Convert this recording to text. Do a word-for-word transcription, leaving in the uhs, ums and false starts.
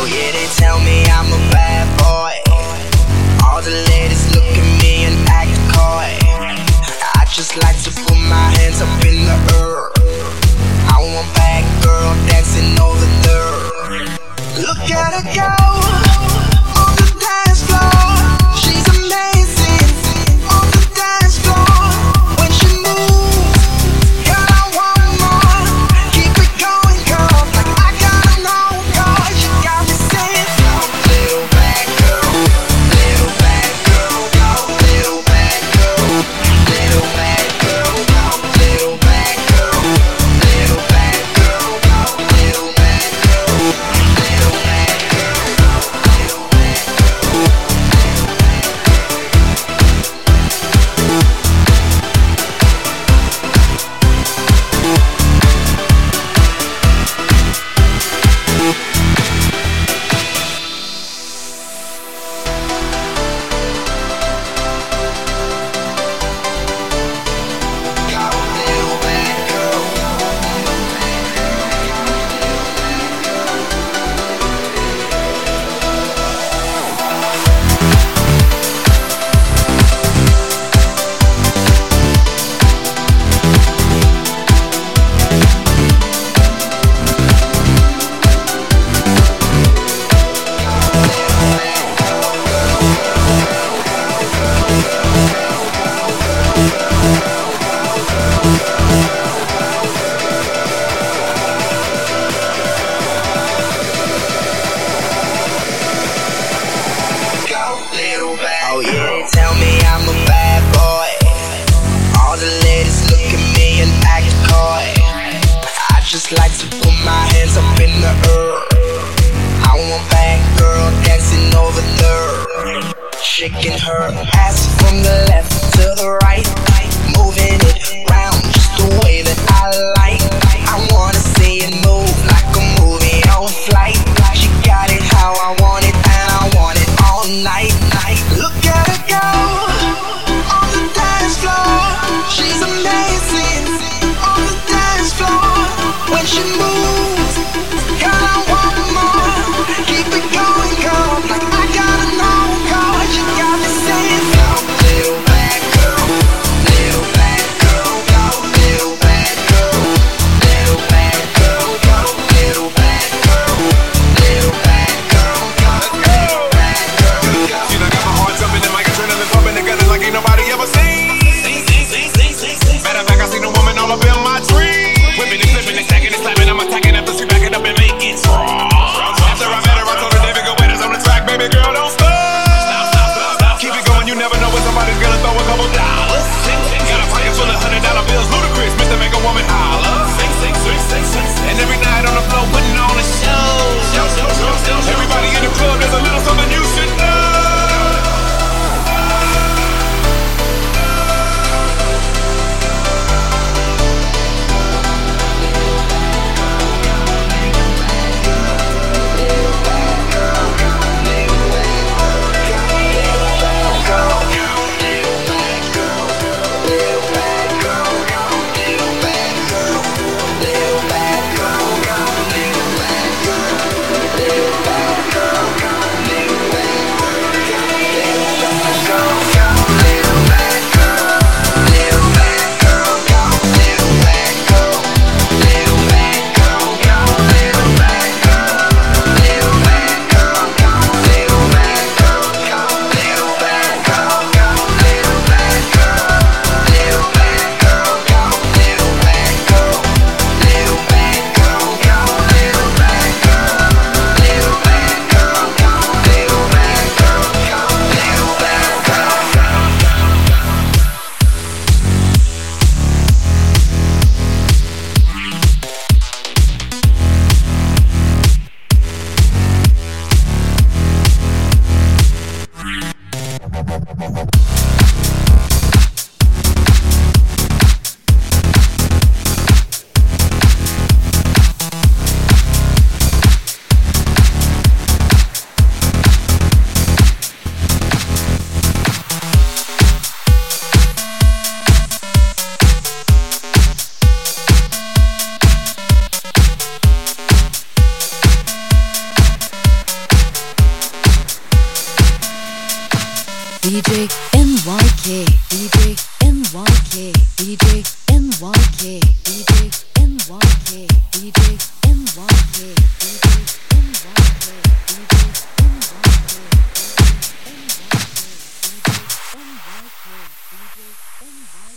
Oh yeah, they tell me I'm a bad boy. All the ladies look at me and act coy. I just like to put my hands up in the air. I want bad girl dancing over the dirt. Look at her go on the dance floor. She's amazing on the dance floor. When she moves, girl, I want more. Keep it going, girl, like I gotta know, girl. You got me saying, go, little bad girl, little bad girl, go, little bad girl, little bad girl, go, little bad girl, little bad girl, go, little bad girl, little bad girl, little bad Oh yeah, they tell me I'm a bad boy. All the ladies look at me and act coy. I just like to put my hands up in the air. I want bad girl dancing over there, shaking her ass from the left to the right, moving it round just the way that I like. I wanna see it move like a movie on flight. She got it how I want it and I want it all night. Look at her go on the dance floor. She's amazing on the dance floor. When she moves, girl, I want more. Keep it going, girl, like I gotta know, girl. You got me saying, go, little bad D J N Y K, D J N Y K, D J N Y K, D J N Y K, D J N Y K, D J N Y K, D J N Y K, D J N Y K, D J N Y K, D J N Y K.